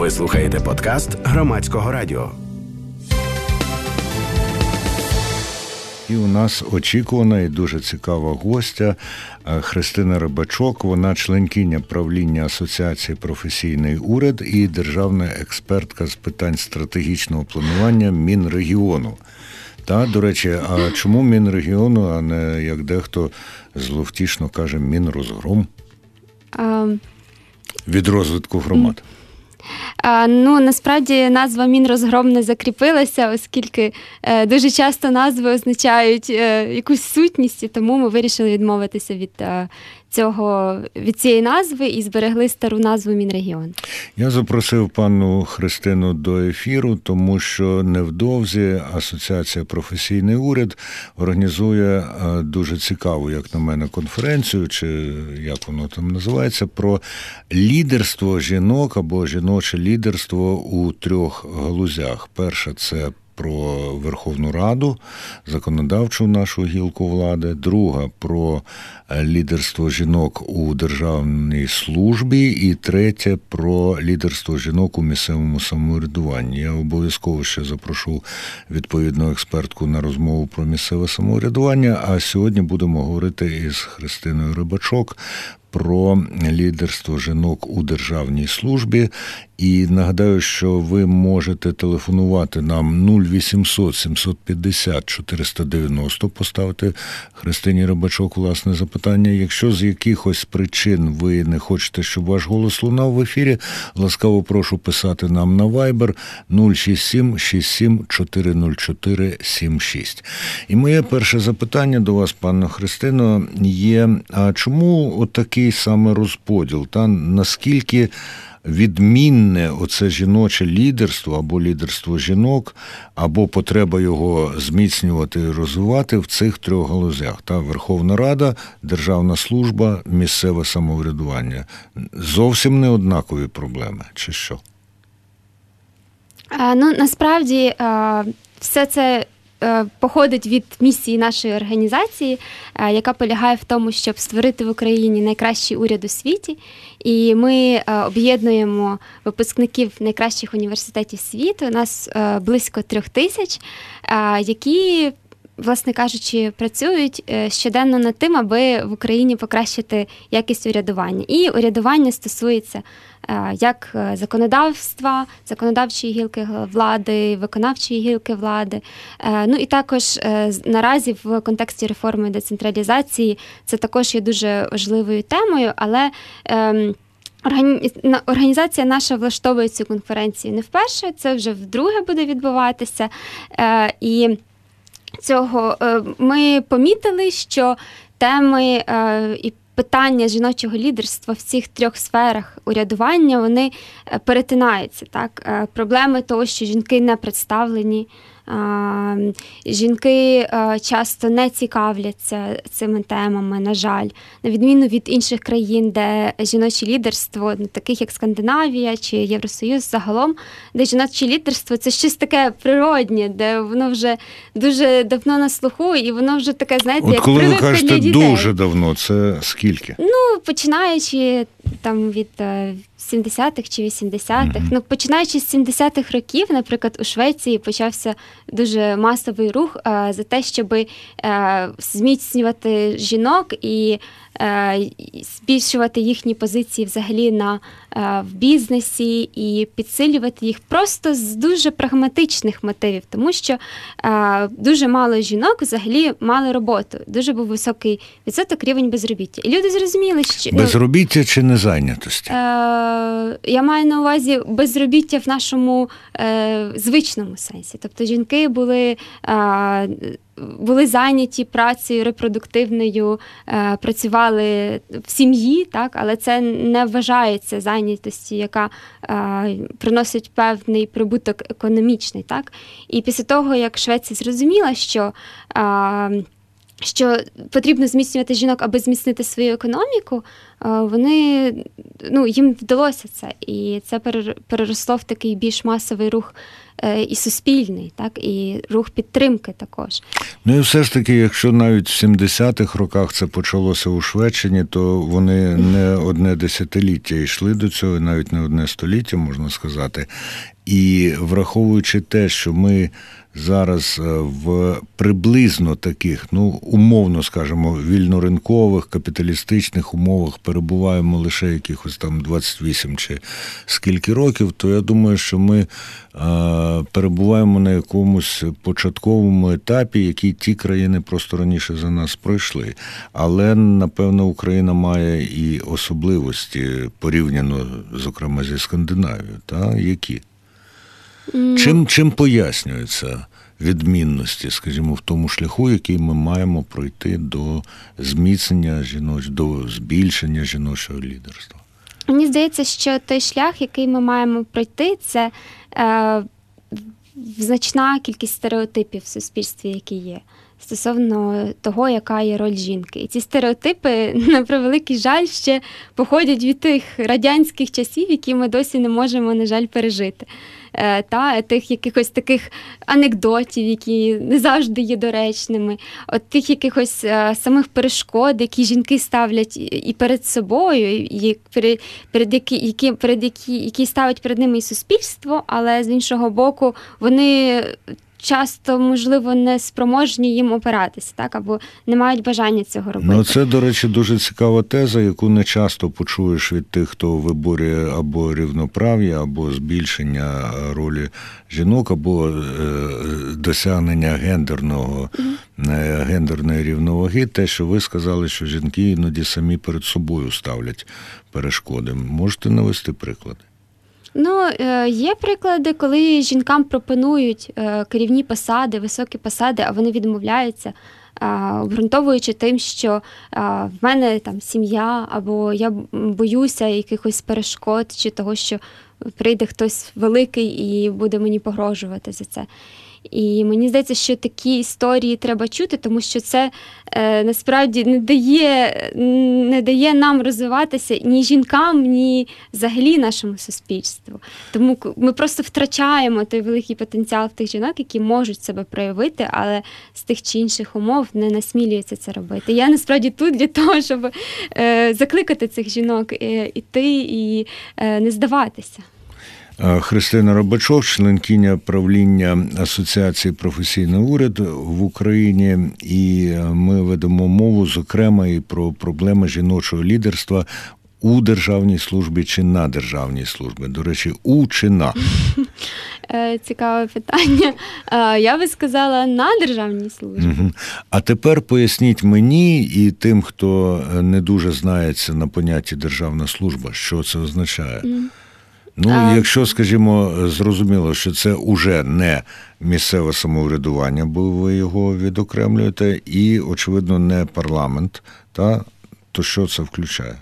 Ви слухаєте подкаст Громадського радіо. І у нас очікувана і дуже цікава гостя Христина Рибачок. Вона членкиня правління Асоціації «Професійний уряд» і державна експертка з питань стратегічного планування Мінрегіону. Та, до речі, а чому Мінрегіону, а не, як дехто зловтішно каже, Мінрозгром? Від розвитку громад. Насправді назва Мінрозгром не закріпилася, оскільки дуже часто назви означають якусь сутність, і тому ми вирішили відмовитися від цієї назви і зберегли стару назву Мінрегіон. Я запросив пану Христину до ефіру, тому що невдовзі Асоціація «Професійний уряд» організує дуже цікаву, як на мене, конференцію, чи як воно там називається, про лідерство жінок або жіноче лідерство у трьох галузях. Перше – це про Верховну Раду, законодавчу нашу гілку влади. Друга – про лідерство жінок у державній службі. І третє – про лідерство жінок у місцевому самоврядуванні. Я обов'язково ще запрошу відповідну експертку на розмову про місцеве самоврядування, а сьогодні будемо говорити із Христиною Рибачок про лідерство жінок у державній службі. І нагадаю, що ви можете телефонувати нам 0800 750 490, поставити Христині Рибачок власне запитання. Якщо з якихось причин ви не хочете, щоб ваш голос лунав в ефірі, ласкаво прошу писати нам на Viber 067 67 404 76. І моє перше запитання до вас, пане Христино, є, а чому отакий саме розподіл? Наскільки відмінне оце жіноче лідерство або лідерство жінок, або потреба його зміцнювати і розвивати в цих трьох галузях? Верховна Рада, державна служба, місцеве самоврядування. Зовсім не однакові проблеми, чи що? Насправді, все це походить від місії нашої організації, яка полягає в тому, щоб створити в Україні найкращий уряд у світі. І ми об'єднуємо випускників найкращих університетів світу. У нас близько 3000, які, власне кажучи, працюють щоденно над тим, аби в Україні покращити якість урядування. І урядування стосується як законодавства, законодавчої гілки влади, виконавчої гілки влади. І також наразі в контексті реформи децентралізації це також є дуже важливою темою, але організація наша влаштовує цю конференцію не вперше, це вже вдруге буде відбуватися. І ми помітили, що теми і питання жіночого лідерства в цих трьох сферах урядування, вони перетинаються. Так? Проблеми того, що жінки не представлені, жінки часто не цікавляться цими темами, на жаль, на відміну від інших країн, де жіноче лідерство, таких як Скандинавія чи Євросоюз загалом, де жіноче лідерство – це щось таке природнє, де воно вже дуже давно на слуху, і воно вже таке, знаєте, як прививка для дітей. Коли ви кажете дуже давно, це скільки? Починаючи там від 70-х чи 80-х. Починаючи з 70-х років, наприклад, у Швеції почався дуже масовий рух за те, щоб зміцнювати жінок і збільшувати їхні позиції взагалі в бізнесі і підсилювати їх просто з дуже прагматичних мотивів, тому що дуже мало жінок взагалі мали роботу. Дуже був високий відсоток рівень безробіття. І люди зрозуміли, що... Безробіття чи незайнятості? Я маю на увазі безробіття в нашому звичному сенсі. Тобто жінки були зайняті працею репродуктивною, працювали в сім'ї, так, але це не вважається зайнятості, яка приносить певний прибуток економічний. Так. І після того, як Швеція зрозуміла, що потрібно зміцнювати жінок, аби зміцнити свою економіку, їм вдалося це. І це переросло в такий більш масовий рух і суспільний, так, і рух підтримки також. Ну і все ж таки, якщо навіть в 70-х роках це почалося у Швеччині, то вони не одне десятиліття йшли до цього, навіть не одне століття, можна сказати. І враховуючи те, що ми зараз в приблизно таких, умовно, скажімо, вільноринкових, капіталістичних умовах перебуваємо лише якихось там 28 чи скільки років, то я думаю, що ми перебуваємо на якомусь початковому етапі, який ті країни просто раніше за нас пройшли. Але, напевно, Україна має і особливості порівняно, зокрема, зі Скандинавією. Які? Чим пояснюються відмінності, скажімо, в тому шляху, який ми маємо пройти до зміцнення до збільшення жіночого лідерства? Мені здається, що той шлях, який ми маємо пройти, це значна кількість стереотипів в суспільстві, які є, стосовно того, яка є роль жінки. І ці стереотипи, на превеликий жаль, ще походять від тих радянських часів, які ми досі не можемо, на жаль, пережити. Та тих якихось таких анекдотів, які не завжди є доречними, от тих якихось самих перешкод, які жінки ставлять і перед собою, і які ставить перед ними і суспільство, але з іншого боку вони часто, можливо, не спроможні їм опиратися, так, або не мають бажання цього робити. Це, до речі, дуже цікава теза, яку не часто почуєш від тих, хто виборює або рівноправ'я, або збільшення ролі жінок, або досягнення гендерної рівноваги. Те, що ви сказали, що жінки іноді самі перед собою ставлять перешкоди. Можете навести приклади? Є приклади, коли жінкам пропонують керівні посади, високі посади, а вони відмовляються, обґрунтовуючи тим, що в мене там сім'я, або я боюся якихось перешкод, чи того, що прийде хтось великий і буде мені погрожувати за це. І мені здається, що такі історії треба чути, тому що це насправді не дає нам розвиватися ні жінкам, ні взагалі нашому суспільству. Тому ми просто втрачаємо той великий потенціал в тих жінок, які можуть себе проявити, але з тих чи інших умов не насмілюються це робити. Я насправді тут для того, щоб закликати цих жінок іти і не здаватися. Христина Рибачок, членкиня правління Асоціації «Професійний уряд» в Україні, і ми ведемо мову, зокрема, і про проблеми жіночого лідерства у державній службі чи на державній службі. До речі, у чи на? Цікаве питання. Я би сказала, на державній службі. А тепер поясніть мені і тим, хто не дуже знається на понятті державна служба, що це означає. Якщо, скажімо, зрозуміло, що це уже не місцеве самоврядування, бо ви його відокремлюєте, і, очевидно, не парламент, то що це включає?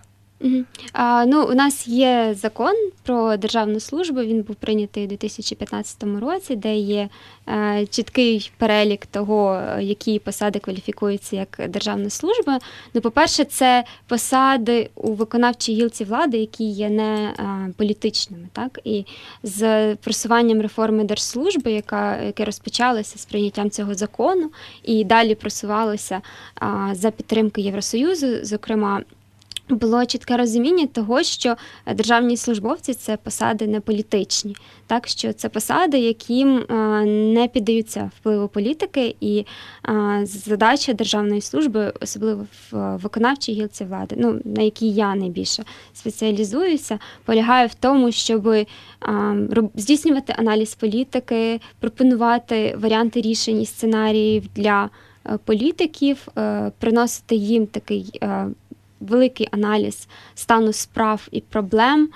У нас є закон про державну службу, він був прийнятий у 2015 році, де є чіткий перелік того, які посади кваліфікуються як державна служба. По-перше, це посади у виконавчій гілці влади, які є не політичними. Так? І з просуванням реформи держслужби, яке розпочалося з прийняттям цього закону, і далі просувалося за підтримки Євросоюзу, зокрема, було чітке розуміння того, що державні службовці – це посади не політичні, так, що це посади, яким не піддаються впливу політики, і задача державної служби, особливо в виконавчій гілці влади, на якій я найбільше спеціалізуюся, полягає в тому, щоб здійснювати аналіз політики, пропонувати варіанти рішень і сценаріїв для політиків, приносити їм такий великий аналіз стану справ і проблем,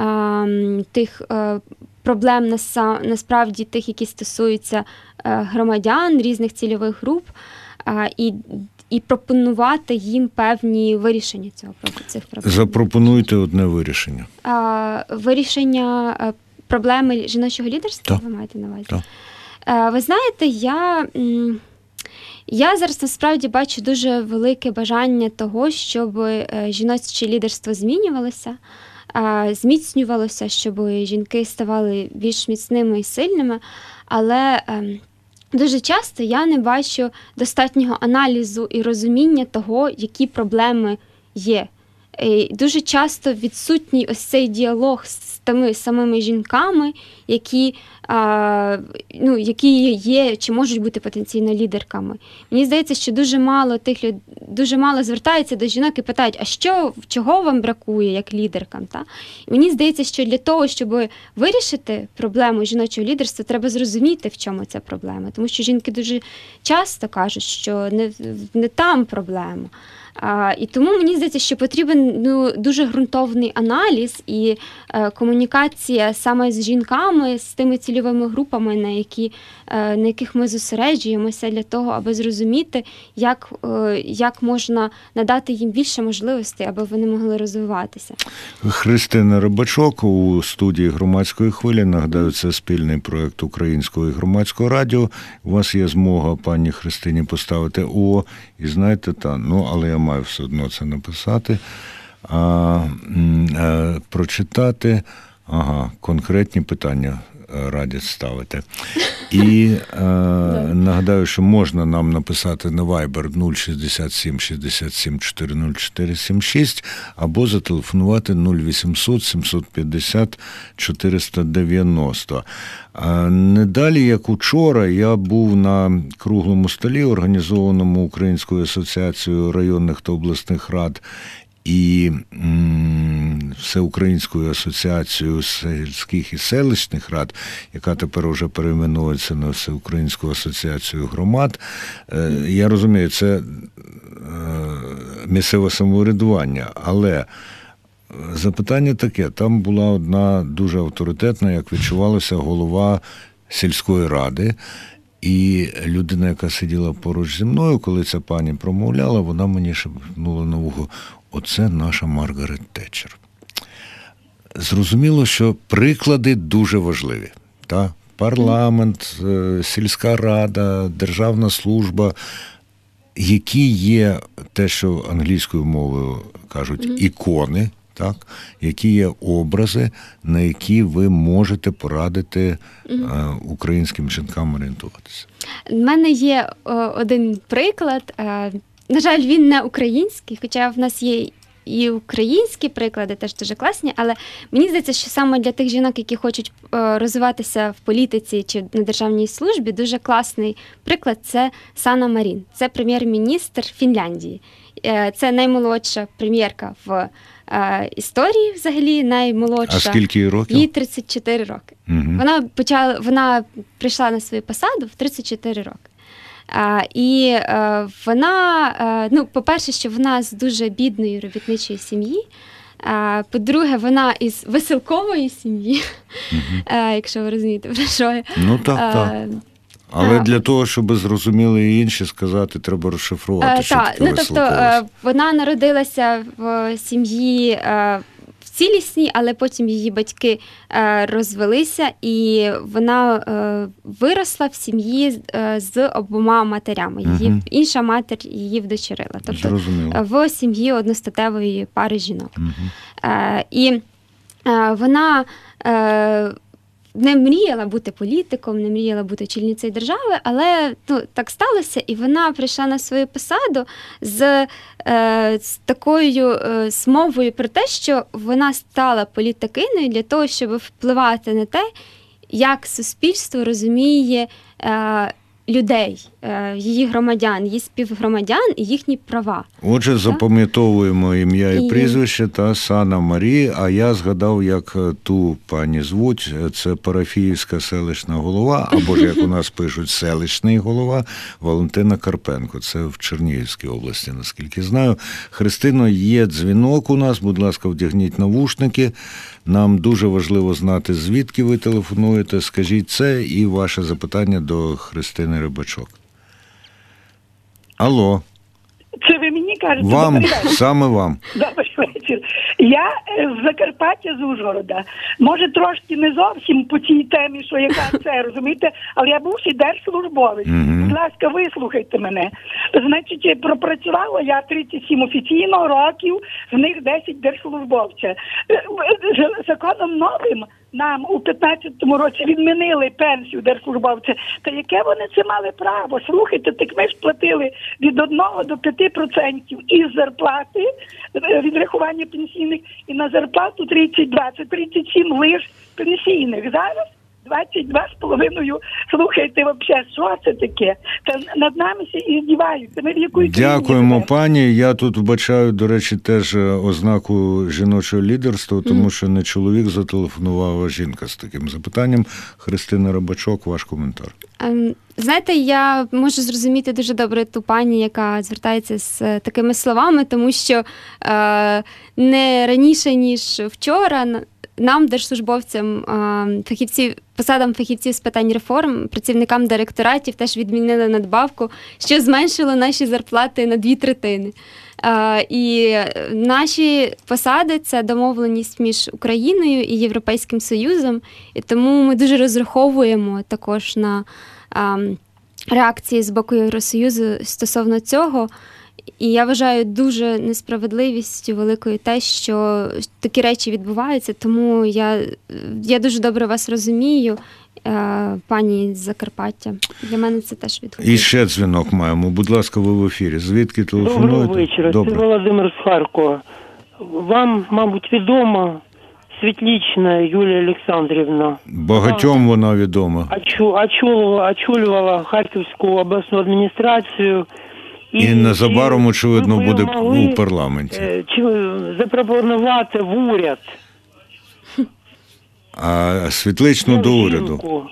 тих проблем насправді тих, які стосуються громадян, різних цільових груп, і пропонувати їм певні вирішення цих проблем. Запропонуйте одне вирішення. Вирішення проблеми жіночого лідерства, ви маєте на увазі? Ви знаєте, Я зараз насправді бачу дуже велике бажання того, щоб жіноче лідерство зміцнювалося, щоб жінки ставали більш міцними і сильними, але дуже часто я не бачу достатнього аналізу і розуміння того, які проблеми є. І дуже часто відсутній ось цей діалог з тими самими жінками, які є чи можуть бути потенційно лідерками. Мені здається, що дуже мало звертаються до жінок і питають, а чого вам бракує як лідеркам? Та? І мені здається, що для того, щоб вирішити проблему жіночого лідерства, треба зрозуміти, в чому ця проблема. Тому що жінки дуже часто кажуть, що не там проблема. І тому мені здається, що потрібен дуже ґрунтовний аналіз і комунікація саме з жінками, з тими цільовими групами, на яких ми зосереджуємося для того, аби зрозуміти, як можна надати їм більше можливостей, аби вони могли розвиватися. Христина Рибачок у студії «Громадської хвилі». Нагадаю, це спільний проєкт Українського і Громадського радіо. У вас є змога пані Христині поставити «О», і знаєте, але я маю все одно це написати, прочитати. Конкретні питання радять ставити. І нагадаю, що можна нам написати на Viber 067 67 404 76 або зателефонувати 0800 750 490. Не далі, як учора, я був на круглому столі, організованому Українською асоціацією районних та обласних рад і Всеукраїнською асоціацією сільських і селищних рад, яка тепер вже перейменується на Всеукраїнську асоціацію громад. Я розумію, це місцеве самоврядування, але запитання таке, там була одна дуже авторитетна, як відчувалося, голова сільської ради, і людина, яка сиділа поруч зі мною, коли ця пані промовляла, вона мені шепнула на вухо: оце наша Маргарет Тетчер. Зрозуміло, що приклади дуже важливі. Та? Парламент, сільська рада, державна служба, які є те, що англійською мовою кажуть, ікони, так? Які є образи, на які ви можете порадити українським жінкам орієнтуватися. У мене є один приклад. На жаль, він не український, хоча в нас є і українські приклади, теж дуже класні, але мені здається, що саме для тих жінок, які хочуть розвиватися в політиці чи на державній службі, дуже класний приклад – це Санна Марін. Це прем'єр-міністр Фінляндії. Це наймолодша прем'єрка в історії взагалі, наймолодша. А скільки їй років? Їй 34 роки. Угу. Вона прийшла на свою посаду в 34 роки. І вона, по-перше, що вона з дуже бідної робітничої сім'ї, по-друге, вона із веселкової сім'ї, якщо ви розумієте, про що я. Ну так. Але для того, щоб зрозуміли і інші, сказати, треба розшифрувати, що таке веселковість. Тобто вона народилася в сім'ї цілісній, але потім її батьки розвелися, і вона виросла в сім'ї з обома матерями. Інша матір її вдочерила. Тобто в сім'ї одностатевої пари жінок. І вона не мріяла бути політиком, не мріяла бути очільницею держави, але так сталося, і вона прийшла на свою посаду з такою мовою про те, що вона стала політикиною для того, щоб впливати на те, як суспільство розуміє людей, її громадян, її співгромадян і їхні права. Отже, запам'ятовуємо ім'я і прізвище та Санна Марі, а я згадав, як ту пані звуть, це парафіївська селищна голова, або ж, як у нас пишуть, селищний голова Валентина Карпенко. Це в Чернігівській області, наскільки знаю. Христино, є дзвінок у нас, будь ласка, вдягніть навушники. Нам дуже важливо знати, звідки ви телефонуєте. Скажіть це і ваше запитання до Христини Рибачок. Алло. Це ви мені кажете? Вам, саме вам. Добрий вечір. Я з Закарпаття, з Ужгорода. Може, трошки не зовсім по цій темі, що яка це, розумієте, але я бувший держслужбовець. Будь ласка, вислухайте мене. Значить, пропрацювала я 37 офіційно років, з них 10 держслужбовця. Законом новим нам у 15-му році відмінили пенсію держслужбовця. Та яке вони це мали право? Слухайте, так ми ж платили від 1 до 5% із зарплати, відрахування пенсійних, і на зарплату 32, це 37 лиш пенсійних. Зараз 22,5. Слухайте, взагалі, що це таке? Та над нами і здіваються. Ми в якої Дякуємо, пані. Я тут вбачаю, до речі, теж ознаку жіночого лідерства, тому що не чоловік зателефонував, а жінка з таким запитанням. Христина Рибачок, ваш коментар. Знаєте, я можу зрозуміти дуже добре ту пані, яка звертається з такими словами, тому що не раніше, ніж вчора, нам, держслужбовцям, посадам фахівців з питань реформ, працівникам директоратів теж відмінили надбавку, що зменшило наші зарплати на 2/3. І наші посади – це домовленість між Україною і Європейським Союзом, і тому ми дуже розраховуємо також на реакції з боку Євросоюзу стосовно цього. І я вважаю дуже несправедливістю великою те, що такі речі відбуваються, тому я дуже добре вас розумію, пані з Закарпаття. Для мене це теж відгукується. І ще дзвінок маємо. Будь ласка, ви в ефірі. Звідки телефонуєте? Доброго вечора. Це Володимир з Харкова. Вам, мабуть, відома Світлічна Юлія Олександрівна. Багатьом вона відома. Очолювала Харківську обласну адміністрацію. І незабаром, очевидно, буде у парламенті. Чи запропонувати в уряд? А Світличну до уряду?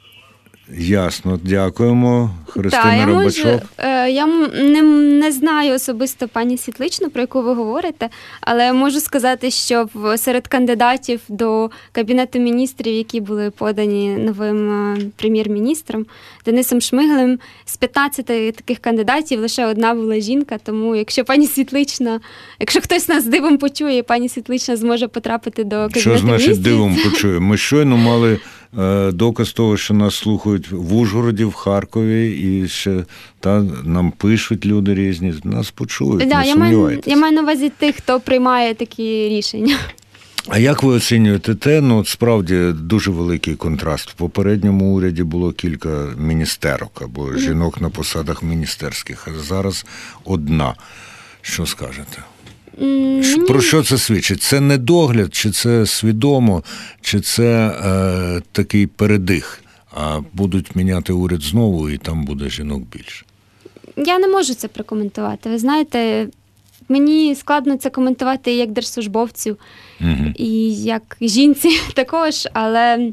Ясно, дякуємо. Христина Рибачок. Я не знаю особисто пані Світличну, про яку ви говорите, але можу сказати, що серед кандидатів до Кабінету міністрів, які були подані новим прем'єр-міністром Денисом Шмигалем, з 15 таких кандидатів лише одна була жінка, тому якщо пані Світлична, якщо хтось нас дивом почує, пані Світлична зможе потрапити до Кабінету міністрів. Що значить дивом почує? Ми щойно мали доказ того, що нас слухають в Ужгороді, в Харкові, і ще нам пишуть люди різні, нас почують, не сумнівайтеся. Я маю на увазі тих, хто приймає такі рішення. А як ви оцінюєте те? Ну, справді, дуже великий контраст. В попередньому уряді було кілька міністерок або жінок на посадах міністерських, а зараз одна. Що скажете? Про що це свідчить? Це недогляд, чи це свідомо, чи це такий передих? А будуть міняти уряд знову, і там буде жінок більше? Я не можу це прокоментувати. Ви знаєте, мені складно це коментувати як держслужбовцю, і як жінці також, але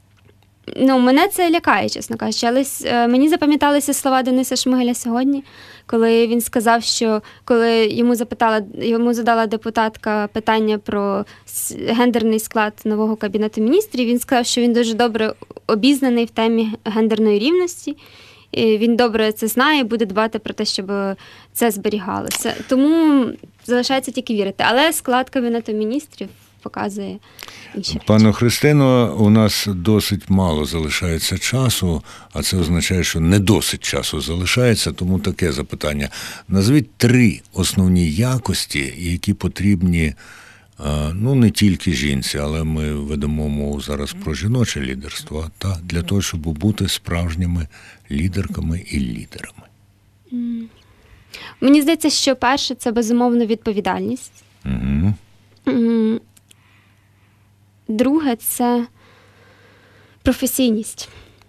мене це лякає, чесно кажучи. Але мені запам'яталися слова Дениса Шмигаля сьогодні, коли він сказав, що коли йому задала депутатка питання про гендерний склад нового Кабінету міністрів, він сказав, що він дуже добре обізнаний в темі гендерної рівності, і він добре це знає і буде дбати про те, щоб це зберігалося. Тому залишається тільки вірити. Але склад Кабінету міністрів показує інші речі. Пане Христино, у нас досить мало залишається часу, а це означає, що не досить часу залишається, тому таке запитання. Назвіть 3 основні якості, які потрібні, не тільки жінці, але ми ведемо мову зараз про жіноче лідерство, для того, щоб бути справжніми лідерками і лідерами. Мені здається, що перше – це безумовно відповідальність. Друге – це професійність.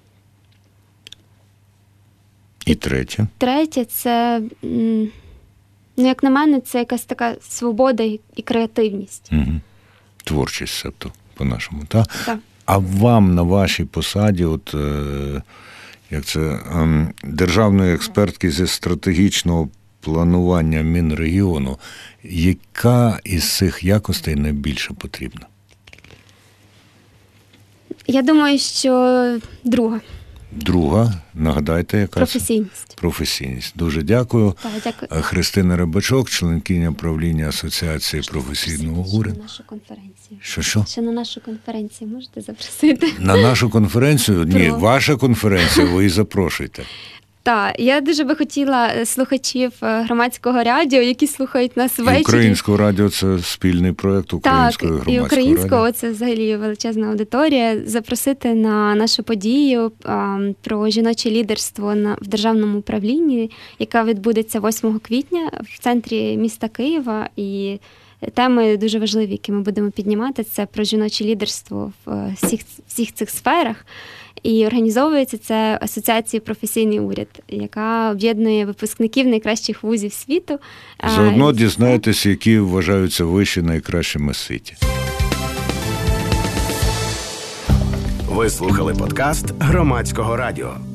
І третє? Третє – це, як на мене, це якась така свобода і креативність. Творчість, себто, по-нашому, так? Так. А вам на вашій посаді, державної експертки зі стратегічного планування Мінрегіону, яка із цих якостей найбільше потрібна? Я думаю, що друга. Друга, нагадайте, яка Професійність. Професійність. Дуже дякую. Так, дякую. Христина Рибачок, членкиня правління Асоціації професійного уряду. На нашу конференцію. Що? Ще на нашу конференцію можете запросити? На нашу конференцію? Ні, ваша конференція, ви і запрошуйте. Так, я дуже би хотіла слухачів громадського радіо, які слухають нас ввечері. Українського радіо – це спільний проєкт українського і громадського радіо. Так, і українського – це взагалі величезна аудиторія. Запросити на нашу подію про жіноче лідерство в державному управлінні, яка відбудеться 8 квітня в центрі міста Києва. І теми дуже важливі, які ми будемо піднімати, це про жіноче лідерство в всіх цих сферах. І організовується це Асоціацією професійний уряд, яка об'єднує випускників найкращих вузів світу. Заодно дізнаєтесь, які вважаються вищі найкращими світі. Ви слухали подкаст Громадського радіо.